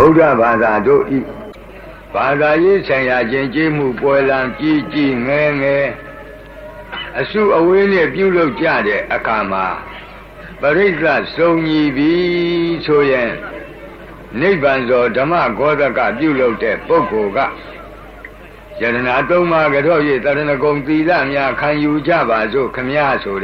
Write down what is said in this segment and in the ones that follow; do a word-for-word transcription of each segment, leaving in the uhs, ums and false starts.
ဗုဒ္ဓဘာသာတို့ဤဘာသာရေးဆိုင်ရာကျင့်ကြံမှုပွဲလံကြီးကြီးငယ်ငယ်အစုအဝေးနဲ့ပြုလုပ်ကြတဲ့အခါမှာပရိစ္ဆစုံညီပြီဆိုရင်နိဗ္ဗာန်သောဓမ္မဂောဓကပြုလုပ်တဲ့ပုဂ္ဂိုလ်ကယရဏသုံးပါးကြော၍တရဏဂုံသီလများခံယူကြပါစို့ခမည်းဆို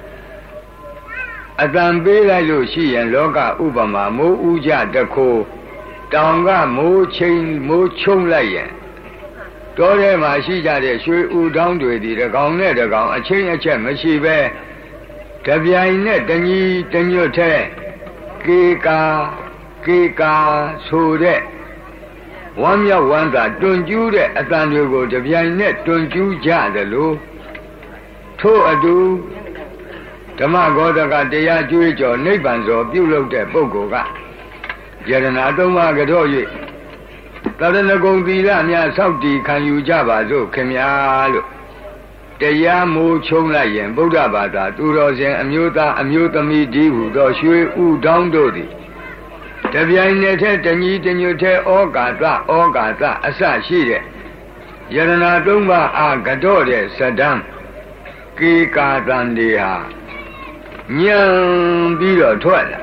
တဲ့အတန်ပေးလိုက်လို့ရှိရင်လောကဥပမာမိုးဥကြတခိုးတောင်ကမိုးချင်းမိုးချုံလိုက်ရင်တောထဲမှာရှိကြတဲ့ရွှေဥတောင်းတွေဒီတကောင်နဲ့တကောင်အချင်းအချက်မရှိပဲတပြိုင်နဲ့တညီတညွတ်တဲ့ကေကာကေကာဆိုတဲ့ဝမ်းမြောက်ဝမ်းသာတွင်ကျူးတဲ့အတန်တွေကိုတပြိုင်နဲ့တွင်ကျူးကြတယ်လို့ထို့အတူဓမ္မဂောဓကတရားကျွေးကြော်နိဗ္ဗာန်သောပြုလုပ်တဲ့ပုဂ္ဂိုလ်ကယရဏသုံးပါးကြော၍တရဏဂုံသီလများဆောက်တည်ခံယူကြပါစို့ခင်ဗျာလို့တရားမိုးချုံလိုက်ရင်ဗုဒ္ဓဘာသာသူတော်စင်အမျိုးသားအမျိုးသမီးဒီဟုသောရွှေဥတောင်းတို့သည်တပြိုင်နက်တည်းတညီတညွတ်တဲ့ဩကာသဩကာသအစရှိတဲ့ယရဏသုံးပါးအားကြောတဲ့စဒံကေကာတန်တွေဟာညံပြီးတော့ထွက်လာ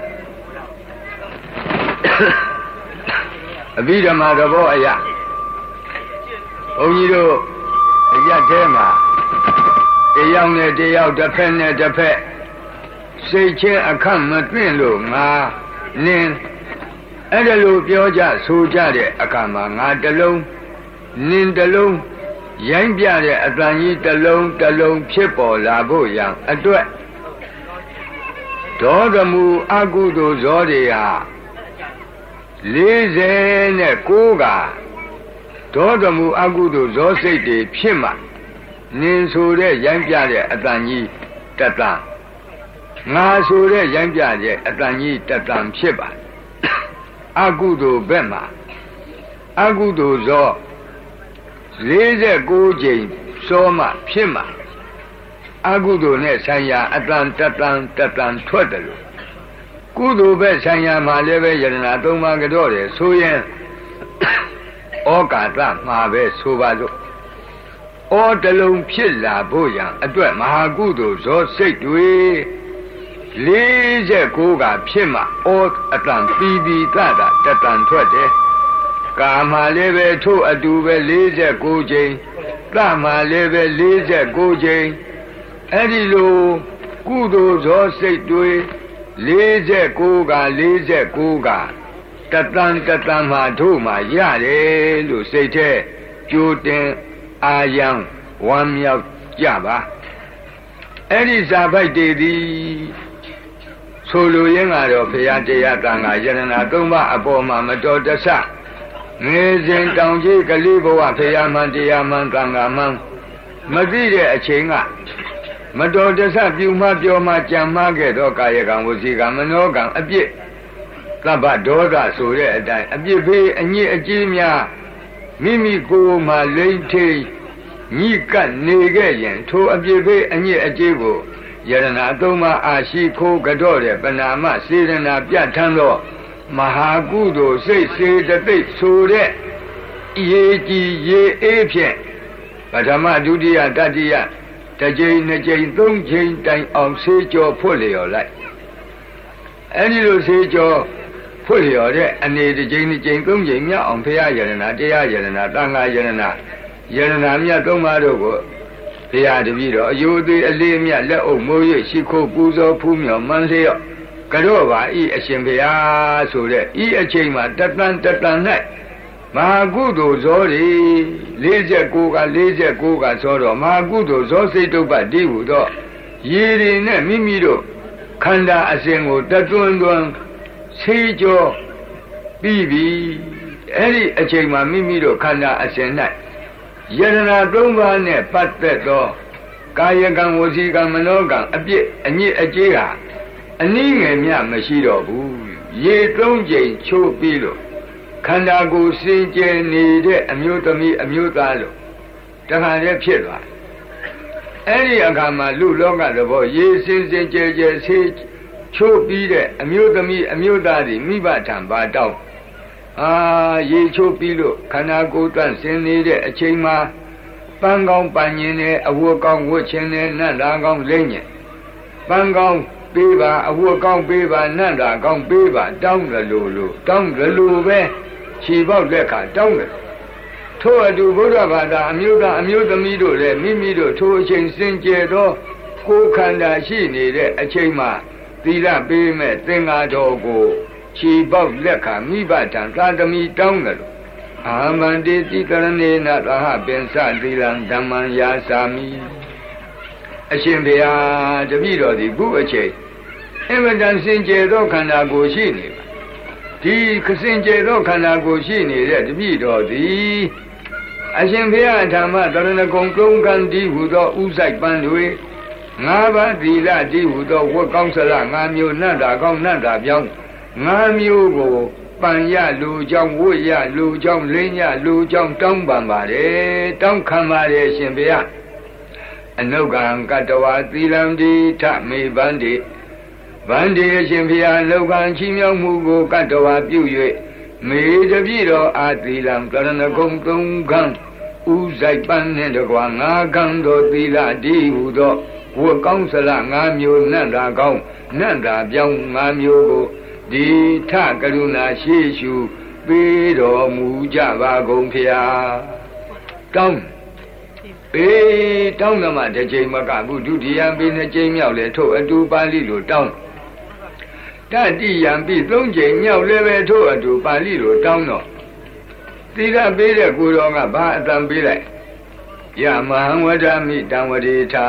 အဘိဓမ္မာသဘောအရဘုန်းကြီးတို့အရက်ထဲမှာတယောက်နဲ့တယောက်တစ်ဖက်နဲ့တစ်ဖက်စိတ်ချင်းအခန့်မတွင့်လို့ငါနင်းအဲ့ဒါလိုပြောကြဆိုကြတဲ့အခါမှာငါတလုံးနင်းတလုံးရိုင်းပြတဲ့အတန်ကြီးတလုံးတလုံးဖြစ်ပေါ်လာဖို့ရန်အတွက်ဒေါသမူအကုသိုလ်ဇောတွေဟာလေးဆယ်နဲ့ကိုးကဒေါသမူအကုသိုလ်ဇောစိတ်တွေဖြစ်မှနင်းဆိုတဲ့ရိုင်းပြတဲ့အတန်ကြီးတတန်ငါဆိုတဲ့ရိုင်းပြတဲ့အတန်ကြီးတတန်ဖြစ်ပါအကုသိုလ်ဘက်မှာအကုသိုလ်ဇောလေးဆယ်ကိုးကြိမ်စောမှဖြစ်မှအကုသိုလ်နဲ့ဆိုင်ရာအတန်တတန်တတန်ထွက်တယ်လို့ကုသိုလ်ဘက်ဆိုင်ရာမှာလည်းပဲယရဏသုံးပါးကြောတယ်ဆိုရင်ဩကာသမှာပဲဆိုပါစို့ဩတလုံးဖြစ်လာဖို့ရန်အတွက်မဟာကုသိုလ်ဇောစိတ်တွေလေးဆယ်ကိုးကဖြစ်မှဩအတန်ပြီးပြီးတတာတတန်ထွက်တယ်ကာမှာလည်းပဲထို့အတူပဲလေးဆယ်ကိုးကြိမ်တမှာလည်းပဲလေးဆယ်ကိုးကြိမ်အဲ့ဒီလိုကုသိုလ်ဇောစိတ်တွေလေးဆယ်ကိုးကလေးဆယ်ကိုးကတတန်တတန်မှတို့မှရတယ်လို့စိတ်ထဲကြိုတင်အာယံဝမ်းမြောက်ကြပါအဲ့ဒီဇာပိုက်တွေသည်ဆိုလိုရင်းကတော့ဘုရားတရားတန်ခါယရဏသုံးပါးအပေါ်မှာမတော်တဆငယ်စဉ်တောင်ကြီးကလေးဘဝဘုရားမှန်တရားမှန်တန်ခါမှန်မသိတဲ့အချိန်ကမတော်တဆပြုမှပြောမှကြံမှခဲ့သောကာယကံဝစီကံမနောကံအပြစ်သဗ္ဗဒေါသဆိုတဲ့အတိုင်းအပြစ်ဖေးအညစ်အကြေးများမိမိကိုယ်မှလိမ့်ထိန်ညှိကပ်နေခဲ့ရင်ထိုအပြစ်ဖေးအညစ်အကြေးကိုယရဏသုံးပါးအာရှိခိုးကြောတဲ့ပဏာမစေရနာပြဋ္ဌာန်းသောမဟာကုသိုလ်စိတ်စေတသိက်ဆိုတဲ့ရေကြီးရေအေးဖြင့်ပထမဒုတိယတတိယတစ်ကြိမ်နှစ်ကြိမ်သုံးကြိမ်တိုင်အောင်ဆေးကြောဖွတ်လျော်လိုက်အဲဒီလိုဆေးကြောဖွတ်လျော်တဲ့အနေတစ်ကြိမ်နှစ်ကြိမ်သုံးကြိမ်မြောက်အောင်ဘုရားယရဏတရားယရဏသံဃာယရဏယရဏမြတ်သုံးပါးတို့ကိုဘုရားတပည့်တော်အယုသေးအလေးမြတ်လက်အုပ်မိုးရရှိခိုးပူဇော်ဖူးမြော်မှန်းလျော့ကြော့ပါဤအရှင်ဘုရားဆိုတဲ့ဤအချိန်မှာတတန်တတန်၌မဟာကုသိုလ်ဇောတွေလေးဆယ်ကိုးကလေးဆယ်ကိုးကဆိုတော့မဟာကုသိုလ်ဇောစိတ်တုပ္ပတိဟုသောရေတွေနဲ့မိမိတို့ခန္ဓာအစဉ်ကိုတသွန်းသွန်းဆေးကြောပြီးပြီအဲ့ဒီအချိန်မှာမိမိတို့ခန္ဓာအစဉ်၌ယရဏသုံးပါးနဲ့ပတ်သက်သောကာယကံဝစီကံမနောကံအပြစ်အညစ်အကြေးဟာအနည်းငယ်မျှမရှိတော့ဘူးရေသုံးကြိမ်ချိုးပြီးလို့ခန္ဓာကိုယ်စင်ကြယ်နေတဲ့အမျိုးသမီးအမျိုးသားလို့တခါတည်းဖြစ်သွားအဲ့ဒီအခါမှာလူလောကသဘောရေစင်စင်ကြယ်ကြယ်ဆေးချိုးပြီးတဲ့အမျိုးသမီးအမျိုးသားတွေမိဘထံပါတောင်းအာရေချိုးပြီးလို့ခန္ဓာကိုယ်တန့်စင်နေတဲ့အချိန်မှာပန်းကောင်းပန်းရင်နဲ့အဝတ်ကောင်းဝတ်ခြင်းနဲ့နတ်သားကောင်းလိမ့်ညင်ပန်းကောင်းပေးပါအဝတ်ကောင်းပေးပါနတ်သားကောင်းပေးပါတောင်းတယ်လို့လို့တောင်းတယ်လို့ပဲခြေပေါက်လက်ခါတောင်းတယ်ထို့အတူဘုရားဘာသာအမျိုးသားအမျိုးသမီးတို့လည်းမိမိတို့ထိုအချိန်စင်ကြယ်သောကိုယ်ခန္ဓာရှိနေတဲ့အချိန်မှာသီလပေးမဲ့သင်္ဃာတော်ကိုခြေပေါက်လက်ခါမိဘထံသာသမီတောင်းတယ်လို့အာမန္တိတိကရဏေနသဟပင်စသီလံဓမ္မံယာစာမိအရှင်ဘုရားတပည့်တော်ဒီခုအချိန်အင်မတန်စင်ကြယ်သောခန္ဓာကိုယ်ရှိနေပါဒီခစင်ကြယ်သောခန္ဓာကိုယ်ရှိနေတဲ့တပည့်တော်သည်အရှင်ဘုရားဓမ္မတရဏဂုံကုံကံဒီဟုသောဥဆိုင်ပန်းတွေငါးပါးသီလဒီဟုသောဝတ်ကောင်းစလငါးမျိုးနတ်တာကောင်းနတ်တာပြောင်းငါးမျိုးကိုပန်ရလူကြောင့်ဝတ်ရလူကြောင့်လင်းရလူကြောင့်တောင်းပန်ပါတယ်တောင်းခံပါတယ်ရှင်ဘုရားအနုကံကတဝါသီလံဒီထမေဗန္တိဗန္တိအရှင်ဘုရားလောကံချီးမြှောက်မှုကိုကတဝါပြု၍မေတပြည့်တော်အာသီလံကရဏဂုံသုံးခန်းဥဆိုင်ပန်းနှင့်တကွာငါးခန်းတော်သီလဒီဟုသောဝတ်ကောင်းစလငါးမျိုးနတ်တာကောင်းနတ်တာပြောင်းငါးမျိုးကိုဒီထကရုဏာရှိရှုပေးတော်မူကြပါကုန်ဖျားတောင်းပေးတောင်းတော့မှတစ်ချိန်မကဘူးဒုတိယပေးနှစ်ချိန်မြောက်လဲထို့အတူပါဠိလိုတောင်းတတိယံပြီးသုံးချိန်မြောက်လဲပဲထို့အတူပါဠိလိုတောင်းတော့သီလပေးတဲ့ကိုတော်ကဘာအတန်ပေးလိုက်ယမဟံဝဒမိတံဝတိထာ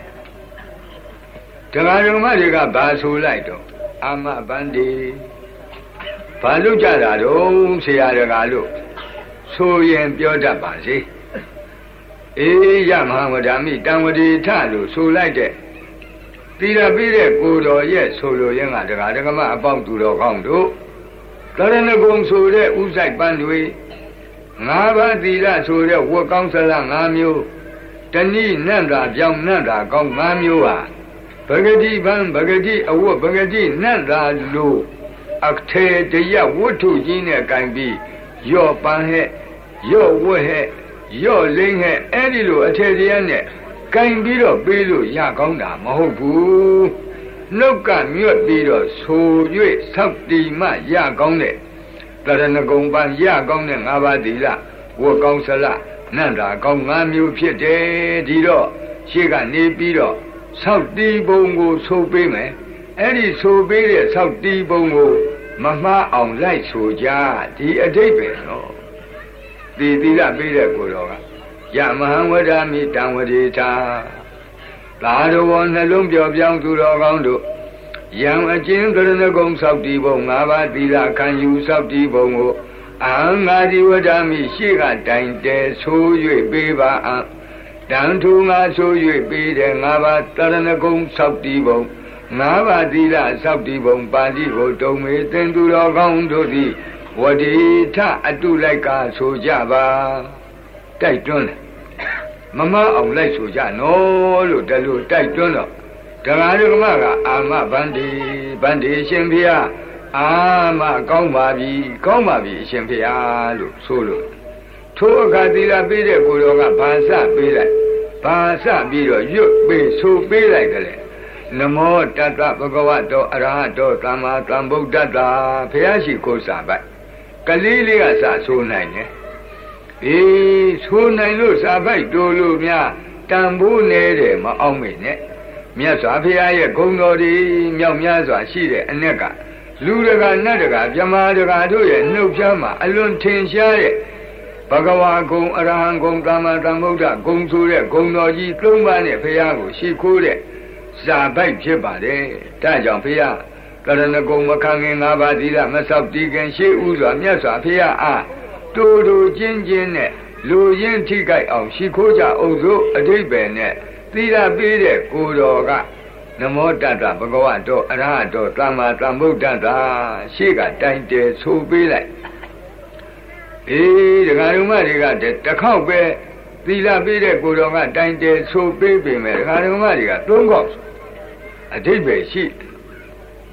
တရားတော်မတွေကဘာဆိုလိုက်တော့အာမဗန္တိဘာလို့ကြတာတော့ဆရာတကားလို့ဆိုရင်ပြောတတ်ပါစေအေးယမဟံဝဒမိတံဝတိထလို့ဆိုလိုက်တဲ့သီလပေးတဲ့ကိုတော်ရဲ့ဆိုလိုရင်းကတရားဓမ္မအပေါင်းသူတော်ကောင်းတို့ကရဏဂုံဆိုတဲ့ဥဆိုင်ပန်းတွေငါးပါးသီလဆိုတဲ့ဝတ်ကောင်းစလငါးမျိုးတဏိနတ်တာပြောင်းနတ်တာကောင်းငါးမျိုးဟာဗဂတိဗံဗဂတိအဝတ်ဗဂတိနတ်တာလို့အထေတရဝတ္ထုကြီးနဲ့ကင်ပြီးရော့ပန်းဟဲ့ရော့ဝတ်ဟဲ့ရော့လိမ့်ဟဲ့အဲ့ဒီလိုအထေတရနဲ့ကင်ပြီးတော့ပေးလို့ရကောင်းတာမဟုတ်ဘူးနှုတ်ကမြွတ်ပြီးတော့ဆို၍ဆောက်တီမှရကောင်းတဲ့တရဏဂုံပန်းရကောင်းတဲ့ငါးပါးသီလဝတ်ကောင်းစလနတ်တာကောင်းငါးမျိုးဖြစ်တယ်ဒီတော့ရှေ့ကနေပြီးတော့ဆောက်တီးပုံကိုဆိုပေးမယ်အဲ့ဒီဆိုပေးတဲ့ဆောက်တီးပုံကိုမမှားအောင်လိုက်ဆိုကြဒီအဓိပ္ပာယ်နော်ဒီသီလပေးတဲ့ကိုတော်ကယမဟံဝဒမိတံဝတိထာသာတော်နှလုံးပြောပြောင်းသူတော်ကောင်းတို့ယံအကျဉ်းကရဏဂုံဆောက်တီးပုံငါးပါးသီလခံယူဆောက်တီးပုံကိုအဟံငါဒီဝဒမိရှေ့ကတိုင်တဲဆို၍ပေးပါအံတန်ထူငါဆို၍ပေးတဲ့ငါးပါးတရဏဂုံဆောက်တီးပုံငါးပါးသီလဆောက်တီးပုံပါဠိကိုတုံမေသင်သူတော်ကောင်းတို့သည်ဝတိထအတုလိုက်ကဆိုကြပါတိုက်တွန်းတယ်မမအောင်လိုက်ဆိုကြနော်လို့တလူတိုက်တွန်းတော့တရားဓမ္မကအာမဗန္တိဗန္တိရှင်ဖေယအာမကောင်းပါပြီကောင်းပါပြီရှင်ဖေယလို့ဆိုလို့ထိုအခါသီလပေးတဲ့ကိုယ်တော်ကဘာစပေးလိုက်ဘာစပြီးတော့ရွတ်ပေးဆိုပေးလိုက်တယ်နမောတတ္တဗုဒ္ဓဝတ္တောအရဟတောသမ္မာသမ္ဗုဒ္ဓတ္တဘုရားရှိခိုးစာပိုက်ကလေးလေးကစဆိုနိုင်တယ်အေးဆိုနိုင်လို့စာပိုက်တိုးလို့များတန်ဖိုးနေတယ်မအောင်မေနဲ့မြတ်စွာဘုရားရဲ့ဂုဏ်တော်တွေမြောက်များစွာရှိတဲ့အ내ကလူတကာနတ်တကာမြမာတကာတို့ရဲ့နှုတ်ဖြားမှာအလွန်ထင်ရှားတဲ့ဘဂဝါဂုံအရဟံဂုံသမ္မာသမ္ဗုဒ္ဓဂုံဆိုတဲ့ဂုံတော်ကြီးသုံးပါးနဲ့ဘုရားကိုရှိခိုးတဲ့စာပိုက်ဖြစ်ပါတယ်ဒါကြောင့်ဘုရားကရဏဂုံမခံခင်ငါးပါးသီလမဆောက်တည်ခင်ရှေးဥစွာမြတ်စွာဘုရားအားတူတူချင်းချင်းနဲ့လူရင်းထိကြိုက်အောင်ရှိခိုးကြအောင်စို့အဓိပ္ပာယ်နဲ့သီလပေးတဲ့ကိုတော်ကနမောတတ္တဗုဒ္ဓဝတ္တောအရဟတောသမ္မာသမ္ဗုဒ္ဓတ္တရှေ့ကတိုင်တယ်ဆိုပေးလိုက်အေးဒကာဓမ္မတွေကတခေါက်ပဲသီလပေးတဲ့ကိုတော်ကတိုင်တယ်ဆိုပေးပေမဲ့ဒကာဓမ္မတွေကသုံးခေါက်အဓိပ္ပာယ်ရှိ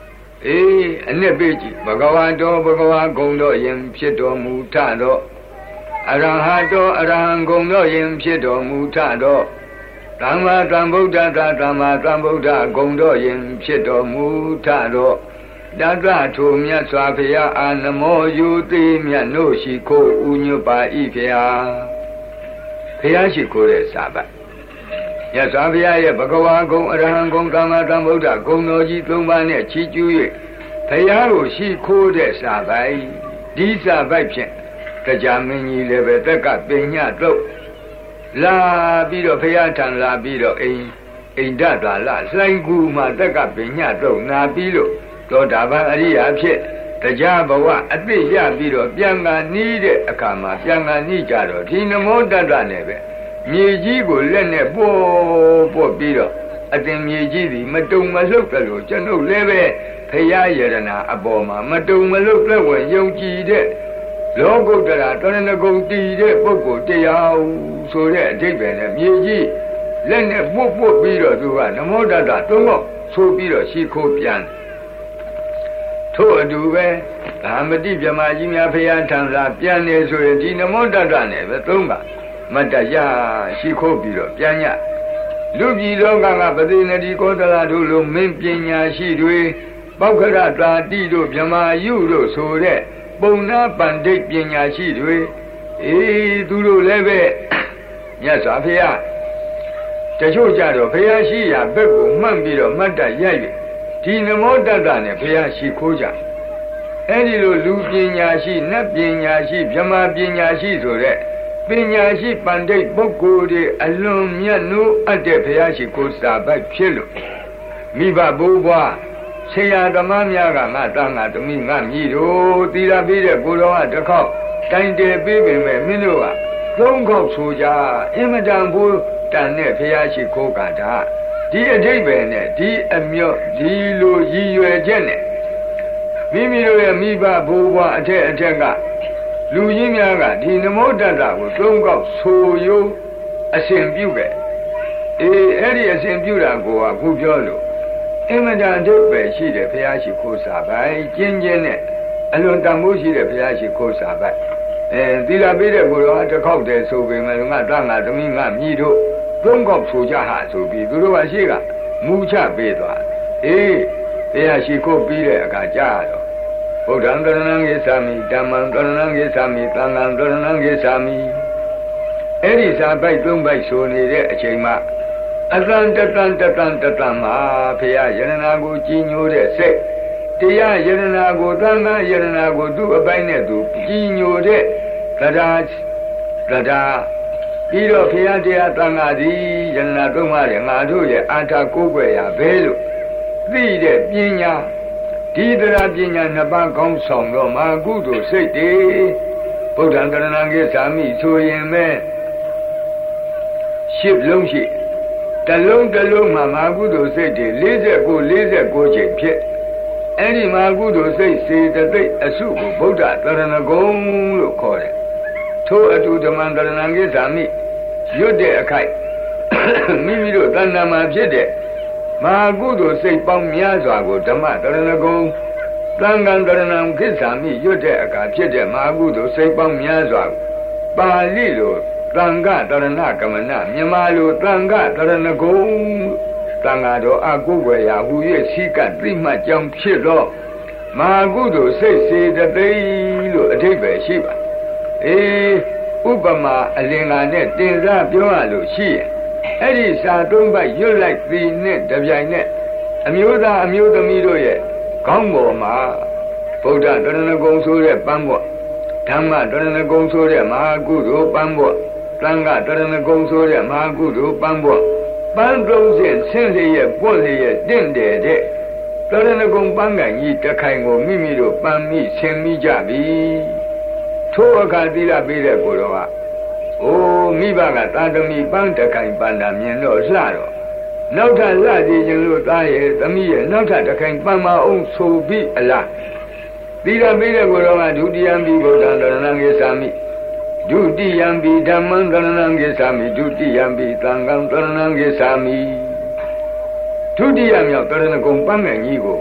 အေးအနှစ်ပေကြီးဘဂဝါတော်ဘဂဝါဂုံတော်ယင်ဖြစ်တော်မူထသောအရဟတောအရဟံဂုံတော်ယင်ဖြစ်တော်မူထသောသမ္မာသမ္ဗုဒ္ဓသာသမ္မာသမ္ဗုဒ္ဓဂုံတော်ယင်ဖြစ်တော်မူထသောတတ္တထိုမြတ်စွာဘုရားအာနမောယူသိမြတ်နို့ရှိခိုးဥညွတ်ပါ၏ဖျားဘုရားရှိခိုးတဲ့စာပတ်မြတ်စွာဘုရားရဲ့ဘဂဝါဂုံအရဟံဂုံသမ္မာသမ္ဗုဒ္ဓဂုံတော်ကြီးသုံးပါးနဲ့ချီးကျူး၍ဘုရားကိုရှိခိုးတဲ့စာပိုက်ဒီစာပိုက်ဖြင့်တရားမင်းကြီးလည်းပဲတက်ကပညာတော့လာပြီးတော့ဘုရားထံလာပြီးတော့အိမ်အိန္ဒသာလလှိုင်းကူမှာတက်ကပညာတော့နာပြီးလို့သောတာပန်အရိယာဖြစ်တရားဘဝအသိရပြီးတော့ပြန်ကနီးတဲ့အခါမှာပြန်ကနီးကြတော့ဒီနမောတတ္တနဲ့ပဲမြေကြီးကိုလက်နဲ့ပို့ပို့ပြီးတော့အတင်မြေကြီးသည်မတုံမလှုပ်တယ်လို့ကျွန်ုပ်လည်းပဲဘုရားယရနာအပေါ်မှာမတုံမလှုပ်လက်ဝင်ယုံကြည်တဲ့လောကုတ္တရာတရဏဂုံတည်တဲ့ပုဂ္ဂိုလ်တရားဆိုတဲ့အဓိပ္ပာယ်နဲ့မြေကြီးလက်နဲ့ပို့ပို့ပြီးတော့သူကနမောတတ္တသုံးတော့ဆိုပြီးတော့ရှိခိုးပြန်ထို့အတူပဲဓမ္မတိဗြဟ္မာကြီးများဖရာထံသာပြန်နေဆိုရင်ဒီနမောတတ္တနဲ့ပဲသုံးပါမတ္တရရှိခိုးပြီးတော့ပြန်ညလူပြည်လောကကပတိနတိကောသလတို့လိုမင်းပညာရှိတွေပောက္ခရတာတိတို့ဗြဟ္မာယုတို့ဆိုတဲ့ပုံနာပန္တိတ်ပညာရှိတွေအေးသူတို့လည်းပဲမြတ်စွာဘုရားတချို့ကြတော့ဘုရားရှိရာဘက်ကိုမှတ်ပြီးတော့မတ္တရ၍ဒီနမောတတ္တနဲ့ဘုရားရှိခိုးကြအဲ့ဒီလိုလူပညာရှိနတ်ပညာရှိဗြဟ္မာပညာရှိဆိုတဲ့ပညာရှိပန္တိတ်ပုဂ္ဂိုလ်တွေအလွန်မြတ်နိုးအပ်တဲ့ဘုရားရှိခိုးစာပိုက်ဖြစ်လို့မိဘဘိုးဘွားဆရာသမားများကငါသားငါသမီးငါမြည်တို့သီလပြီးတဲ့ကိုတော်ကတစ်ခေါက်တိုင်တယ်ပြီးပေမဲ့မင်းတို့ကသုံးခေါက်ဆိုကြအင်မတန်ဘူးတန်တဲ့ဘုရားရှိခိုးကတာဒီအဓိပ္ပာယ်နဲ့ဒီအမြော့ဒီလိုရည်ရွယ်ချက်နဲ့မိမိတို့ရဲ့မိဘဘိုးဘွားအထက်အထက်ကလူကြီးများကဒီနမောတတ္တကိုသုံးခေါက်ဆိုရိုးအစဉ်ပြုခဲ့အေးအဲ့ဒီအစဉ်ပြုတာကိုကခုပြောလို့အင်မတန်အဓိပ္ပာယ်ရှိတဲ့ဘုရားရှိခိုးစာပိုင်ကျင်းကျင်းနဲ့အလွန်တန်ဖိုးရှိတဲ့ဘုရားရှိခိုးစာပိုင်အဲသီလပေးတဲ့ကိုယ်တော်တစ်ခေါက်တည်းဆိုပေမဲ့ငါသားငါသမီးငါမြည်တို့သုံးခေါက်ဆိုကြဟာဆိုပြီးသူတို့ကရှိကမူချပေးသွားအေးဘုရားရှိခိုးပြီးတဲ့အခါကြားတော့ဗုဒ္ဓံတရဏံဂိသာမိဓမ္မံတရဏံဂိသာမိသံဃံတရဏံဂိသာမိအဲ့ဒီစာပိုက်သုံးပိုက်ဆိုနေတဲ့အချိန်မှာအတန်တတန်တတန်တတန်မှာဘုရားယရနာကိုကြီးညိုတဲ့စိတ်တရားယရနာကိုသံဃာယရနာကိုသူ့အပိုင်းနဲ့သူကြီးညိုတဲ့တရားတရားပြီးတော့ဘုရားတရားသံဃာသည်ယရနာသုံးပါးရဲ့ငါတို့ရဲ့အာထာကိုးကွယ်ရာဘဲလို့သိတဲ့ပညာဒီတရားပညာနှစ်ပါးကောင်းဆောင်တော့မာကုသိုလ်စိတ်တွေဗုဒ္ဓံတရဏံဂိသာမိဆိုရင်ပဲရှစ်လုံးရှိတလုံးတလုံးမှာမာကုသိုလ်စိတ်တွေ၄၉ ၄၉ချိန်ဖြစ်အဲ့ဒီမာကုသိုလ်စိတ်စေတသိက်အစုကိုဗုဒ္ဓတရဏဂုံလို့ခေါ်တယ်ထို့အတူဓမ္မံတရဏံဂိသာမိရွတ်တဲ့အခိုက်မိမိတို့တဏ္ဍာမှာဖြစ်တဲ့မာကုသိုလ်စိတ်ပေါင်းများစွာကိုဓမ္မတရဏဂုံသံဃံတရဏံဂိသာမိရွတ်တဲ့အခါဖြစ်တဲ့မာကုသိုလ်စိတ်ပေါင်းများစွာပါဠိလိုသံဃတရဏကမနမြန်မာလိုသံဃတရဏဂုံသံဃာတော်အကုဝေယဟူ၍စီကသိမှတ်ကြောင်းဖြစ်တော့မာကုသိုလ်စိတ်စေတသိက်လို့အဓိပ္ပာယ်ရှိပါအေးဥပမာအလင်္ကာနဲ့တင်စားပြောရလို့ရှိရင်အဲ့ဒီစာသုံးပိုက်ရွတ်လိုက်သည်နဲ့တပြိုင်နဲ့အမျိုးသားအမျိုးသမီးတို့ရဲ့ခေါင်းပေါ်မှာဗုဒ္ဓတရဏဂုံဆိုတဲ့ပန်းပေါ့ဓမ္မတရဏဂုံဆိုတဲ့မဟာကုသိုလ်ပန်းပေါ့သံဃတရဏဂုံဆိုတဲ့မဟာကုသိုလ်ပန်းပေါ့ပန်းသုံးဆင့်ဆင်းလျက်ပွက်လျက်တင့်တယ်တဲ့တရဏဂုံပန်းကန်ကြီးတစ်ခိုင်ကိုမိမိတို့ပန်းမိဆင်မိကြပြီထိုအခါသီလပေးတဲ့ကိုယ်တော်ကအိုးမိဘကသာသမီပန်းတစ်ခိုင်ပန်းတာမြင်တော့လှတော့နောက်ထပ်လှကြည့်ခြင်းလို့သားရဲ့သမီးရဲ့နောက်ထပ်တစ်ခိုင်ပန်းမအောင်ဆိုပြီးအလားသီလပေးတဲ့ကိုယ်တော်ကဒုတိယံပိဗုဒ္ဓံတရဏံဂိသာမိဒုတိယံပိဓမ္မံတရဏံဂိသာမိဒုတိယံပိသံဃံတရဏံဂိသာမိဒုတိယမြောက်တရဏဂုံပန်းငယ်ကြီးကို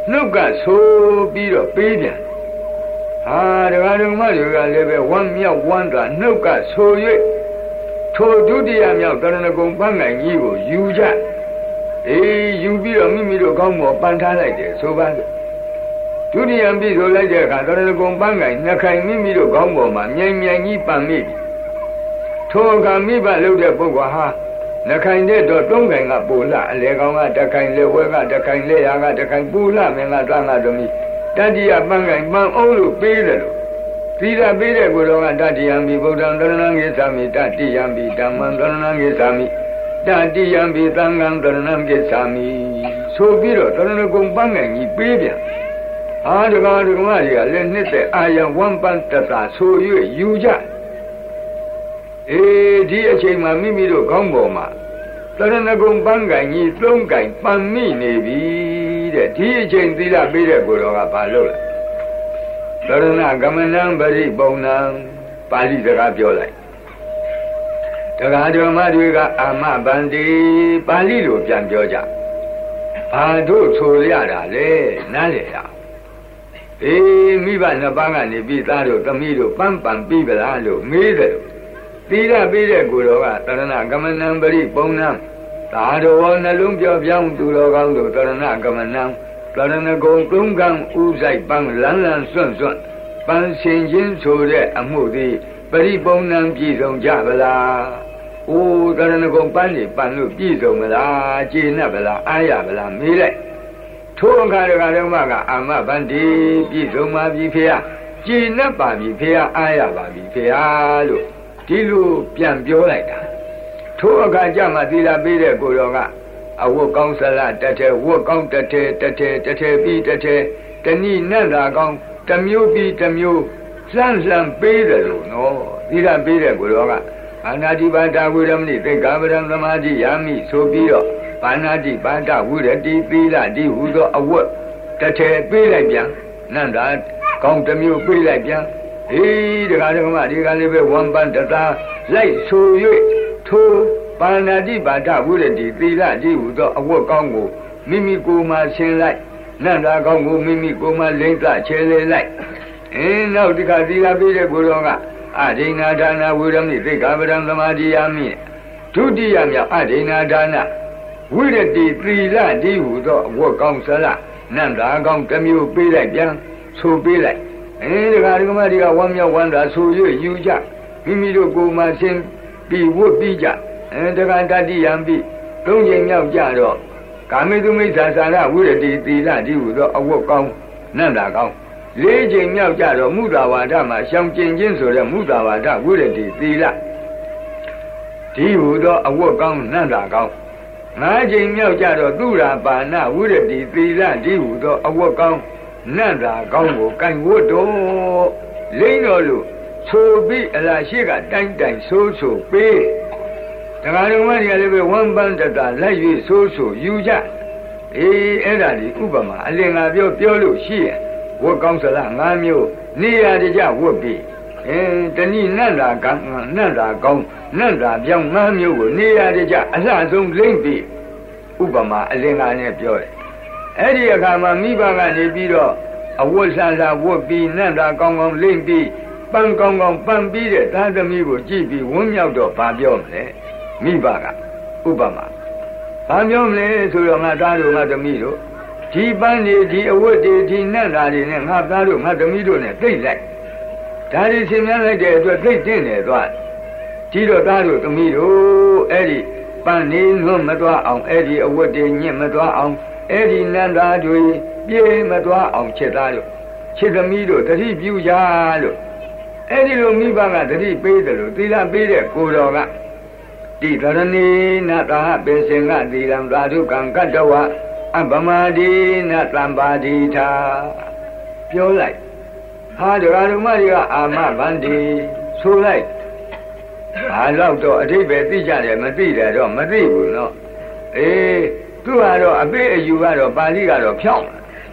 နှုတ်ကဆိုပြီးတော့ပေးပြန်ဟာဒကာဒကမတွေကလည်းပဲဝမ်းမြောက်ဝမ်းသာနှုတ်ကဆို၍ထိုဒုတိယမြောက်တရဏဂုံပန်းငိုင်ကြီးကိုယူကြအေးယူပြီးတော့မိမိတို့ကောင်းပေါ်ပန်းထားလိုက်တယ်ဆိုပါစို့ဒုတိယပြည့်ဆိုလိုက်တဲ့အခါတရဏဂုံပန်းငိုင်နှစ်ခိုင်မိမိတို့ကောင်းပေါ်မှာမြိုင်မြိုင်ကြီးပန်းမိပြီထိုအခါမိဘလုပ်တဲ့ပုဂ္ဂိုလ်ဟာနှခိုင်တဲ့တော့သုံးခိုင်ကပူလာအလေကောင်ကတခိုင်လေဝဲကတခိုင်လေရာကတခိုင်ပူလာမင်းကတန်းကသမီးတတိယပန်းခိုင်ပန်းအောင်လို့ပေးတယ်လို့သီလပေးတဲ့ကိုယ်တော်ကတတိယံဘိဗုဒ္ဓံတရဏံဂိသာမိတတိယံဘိဓမ္မံတရဏံဂိသာမိတတိယံဘိသံဃံတရဏံဂိသာမိဆိုပြီးတော့တရဏဂုံပန်းခိုင်ကြီးပေးပြန်ဟာဒကာဒကမတွေကလည်းနှစ်သက်အာယံဝမ်းပန်းတတာဆို၍ယူကြအေးဒီအချိန်မှာမိမိတို့ခေါင်းပေါ်မှာတရဏဂုံပန်းကိုင်ကြီးသုံးကိုင်ပန်မိနေပြီတဲ့ဒီအချိန်သီလပေးတဲ့ကိုယ်တော်ကဘာလုပ်လဲတရဏဂမနံပရိပုံနံပါဠိစကားပြောလိုက်တရားတော်မတွေကအာမဗန္တိပါဠိလိုပြန်ပြောကြဘာတို့ဆိုရတာလဲနားလေရအေးမိဘနှစ်ပါးကနေပြီးသားတို့သမီးတို့ပန်းပန်ပြီးပလားလို့မေးတယ်သီလပေးတဲ့ကိုယ်တော်ကတရဏဂမနံပရိပုံနံသာတော်နှလုံးပြောပြောင်းသူတော်ကောင်းတို့တရဏဂမနံတရဏဂုံသုံးကံဥဆိုင်ပန်းလန်းလန်းစွန့်စွန့်ပန်းရှင်ချင်းဆိုတဲ့အမှုသည်ပရိပုံနံပြည့်စုံကြဗလား။အိုးတရဏဂုံပန်းနေပန်းလို့ပြည့်စုံမလားကျေနပ်ဗလားအားရဗလားမေးလိုက်ထိုအခါတခါတော့မှကအာမဗန္တိပြည့်စုံပါပြီဖေဟာကျေနပ်ပါပြီဖေဟာအားရပါပြီဖေဟာလို့ဒီလိုပြန်ပြောလိုက်တာထိုအခါကျမှသီလပေးတဲ့ကိုယ်တော်ကအဝတ်ကောင်းစလတထဲဝတ်ကောင်းတထဲတထဲတထဲပြီးတထဲတဏိနတ်သာကောင်းတမျိုးပြီးတမျိုးလှမ်းလှမ်းပေးတယ်လို့နော်သီလပေးတဲ့ကိုယ်တော်ကအာနာတိပါဒဝိရမဏိသိက္ခာပဒံသမာဓိယာမိဆိုပြီးတော့ပါဏာတိပါဒဝိရတိသီလဒီဟူသောအဝတ်တထဲပေးလိုက်ပြန်နန္တာကောင်းတမျိုးပေးလိုက်ပြန်အေးဒကာဒကမဒီကလေးပဲဝမ်ပန်တသာလိုက်ဆို၍ထိုပါဏာတိပါဒဝိရတိသီလဒီဟူသောအဝတ်ကောင်းကိုမိမိကိုယ်မှဆင်းလိုက်နန္တာကောင်းကိုမိမိကိုယ်မှလိမ့်သချဲလေလိုက်အင်းနောက်ဒီကသီလပေးတဲ့ကိုယ်တော်ကအဒိနာဒါနဝိရမိသိက္ခာပဒံသမာဓိယာမိဒုတိယမြောက်အဒိနာဒါနဝိရတိသီလဒီဟူသောအဝတ်ကောင်းစလနန္တာကောင်းတစ်မျိုးပေးလိုက်ပြန်ဆိုပေးလိုက်အဲဒီကဒီကမဒီကဝမ်းမြောက်ဝမ်းသာဆို၍ယူကြမိမိတို့ကိုယ်မှဆင်းပြီးဝတ်ပြီးကြအဲတက္ကတတိယံပြီးသုံးချိန်မြောက်ကြတော့ကာမိတုမိစ္ဆာစာရဝိရတိသီလဒီဟူသောအဝတ်ကောင်းနန္တာကောင်းလေးချိန်မြောက်ကြတော့မုဒ္ဒဝါဒမှာရှောင်ကျင်ခြင်းဆိုတဲ့မုဒ္ဒဝါဒဝိရတိသီလဒီဟူသောအဝတ်ကောင်းနန္တာကောင်းငါးချိန်မြောက်ကြတော့သူရာပါဏဝိရတိသီလဒီဟူသောအဝတ်ကောင်းနန္တာကောင်းကိုကင်ဝတ်တော်လိမ့်တော်လို့ဆိုပြီးအလားရှိကတိုင်းတိုင်းဆိုးဆိုပေးတရားတော်မတွေကလည်းပဲဝမ်းပန်းတတာလိုက်၍ဆိုးဆိုယူကြအေးအဲ့ဒါဒီဥပမာအလင်္ကာပြောပြောလို့ရှိရင်ဝတ်ကောင်းစလားငါးမျိုးနေရာတကြဝတ်ပြီးအဲတဏိနန္တာကံနန္တာကောင်းနန္တာပြောင်းငါးမျိုးကိုနေရာတကြအလှဆုံးလိမ့်ပြီးဥပမာအလင်္ကာနဲ့ပြောတယ်အဲ့ဒီအခါမှာမိဘကနေပြီးတော့အဝတ်ဆန်စာဝတ်ပြီးနန္တာကောင်းကောင်းလိမ့်ပြီးပန်းကောင်းကောင်းပန်းပြီးတဲ့သားသမီးကိုကြည့်ပြီးဝန်းမြောက်တော့ဗာပြောမလဲမိဘကဥပမာဘာပြောမလဲဆိုတော့ငါသားတို့ငါသမီးတို့ဒီပန်းတွေဒီအဝတ်တွေဒီနတ်သားတွေနဲ့ငါသားတို့ငါသမီးတို့နဲ့သိလိုက်ဒါတွေရှင်းပြလိုက်တဲ့အတွက်သိတင့်တယ်သွားဒီတော့သားတို့သမီးတို့အဲ့ဒီပန်းနေလွတ်မသွားအောင်အဲ့ဒီအဝတ်တွေညစ်မသွားအောင်အဲ့ဒီနတ်သားတွေပြေးမသွားအောင်ချက်သားတို့ချက်သမီးတို့တတိပြုကြလို့အဲ့ဒီလိုမိဘကတတိပေးတယ်လို့သီလပေးတဲ့ကိုတော်ကတိသရဏိနသာပင်စင်ကသီလံသာဓုကံကတ္တဝအပမတိနသံပါတိထာပြောလိုက်ဟာဒကာဓမ္မတွေကအာမဗန္တိဆိုလိုက်ဘာလို့တော့အဓိပ္ပာယ်သိကြတယ်မသိတယ်တော့မသိဘူးနော်အေးသူကတော့အပိအယူကတော့ပါဠိကတော့ဖြောင်း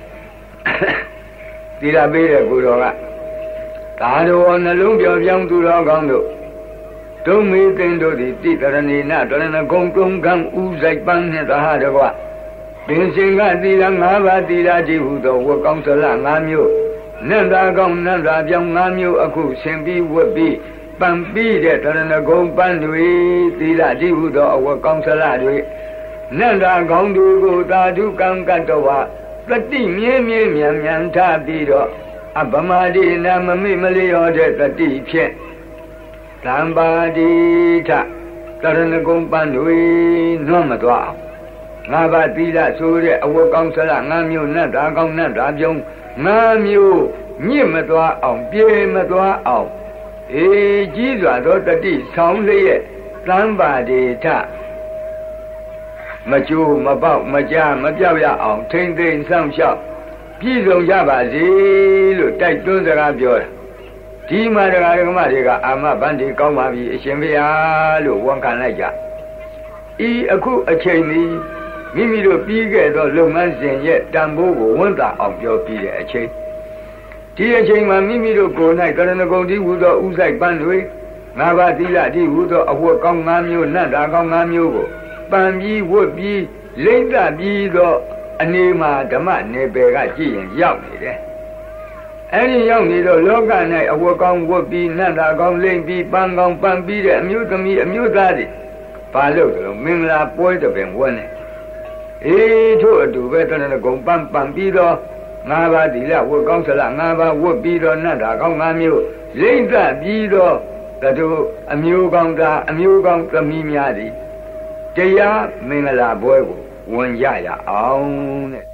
သီလပေးတဲ့ကိုတော်ကသာတော်နှလုံးပြောပြောင်းသူတော်ကောင်းတို့ဒုံမေသင်တို့သည်တိတရဏိနတရဏဂုံကုံကံဥဆိုင်ပန်းနှင့်သဟတကွပင်စင်ကသီလ၅ပါးသီလတည်းဟူသောဝတ်ကောင်းသလ၅မျိုးနန္တာကောင်းနန္တာပြောင်း၅မျိုးအခုဆင်ပြီးဝတ်ပြီးပံပြီးတဲ့တရဏဂုံပန်းတွေသီလတည်းဟူသောအဝတ်ကောင်းသလတွေနန္တာကောင်းတွေကိုသာဓုကံကတ္တဝသတိမြဲမြဲမြန်မြန်ထားပြီးတော့အပမဒိနာမမိမလျောတဲ့တတိဖြင့်သံပါတိထတရဏဂုံပန်းတွေနွမ်းမသွားအောင်ငါးပါးသီလဆိုတဲ့အဝတ်ကောင်းသလငါးမျိုးနတ်တာကောင်းနတ်တာပြုံးငါးမျိုးညစ်မသွားအောင်ပြေမသွားအောင်အေးကြီးစွာသောတတိဆောင်လျက်သံပါတိထမကျိုးမပေါက်မကြားမပြောက်ရအောင်ထိမ့်သိမ့်ဆောင်လျှောက်ပြည့်စုံကြပါစေလို့တိုက်တွန်းစကားပြောတာဒီမှာတရားဓမ္မတွေကအာမဗန္ဒီကောင်းပါပြီအရှင်ဘုရားလို့ဝန်ခံလိုက်ကြဤအခုအချိန်นี้မိမိတို့ပြီးခဲ့သောလုပ်ငန်းစဉ်ရဲ့တန်ဖိုးကိုဝန်တာအောင်ပြောပြီးတဲ့အချိန်ဒီအချိန်မှာမိမိတို့ကိုယ်၌ကရဏဂုံတိဟူသောဥဆိုင်ပန်းတွေငါးပါးသီလတိဟူသောအဝတ်ကောင်း၅မျိုးနတ်တာကောင်း၅မျိုးကိုပန်ပြီးဝတ်ပြီးလိမ့်သပြီးသောအနေမှာဓမ္မနယ်ပယ်ကကြည့်ရင်ရောက်နေတယ်အဲဒီရောက်နေတော့လောက၌အဝတ်ကောင်းဝတ်ပြီးနတ်တာကောင်းလိမ့်ပြီးပန်းကောင်းပန်းပြီးတဲ့အမျိုးသမီးအမျိုးသားတွေဘာလို့လဲမင်္ဂလာပွဲတပင်ဝန်းနေအေးထို့အတူပဲတဏှဂုံပန်းပန်းပြီးတော့ငါးပါးသီလဝတ်ကောင်းသလငါးပါးဝတ်ပြီးတော့နတ်တာကောင်း၅မျိုးလိမ့်သပြီးတော့တို့အမျိုးကောင်းသားအမျိုးကောင်းသမီးများသည်တရားမင်္ဂလာပွဲကိုဝင်ကြရအောင်တဲ့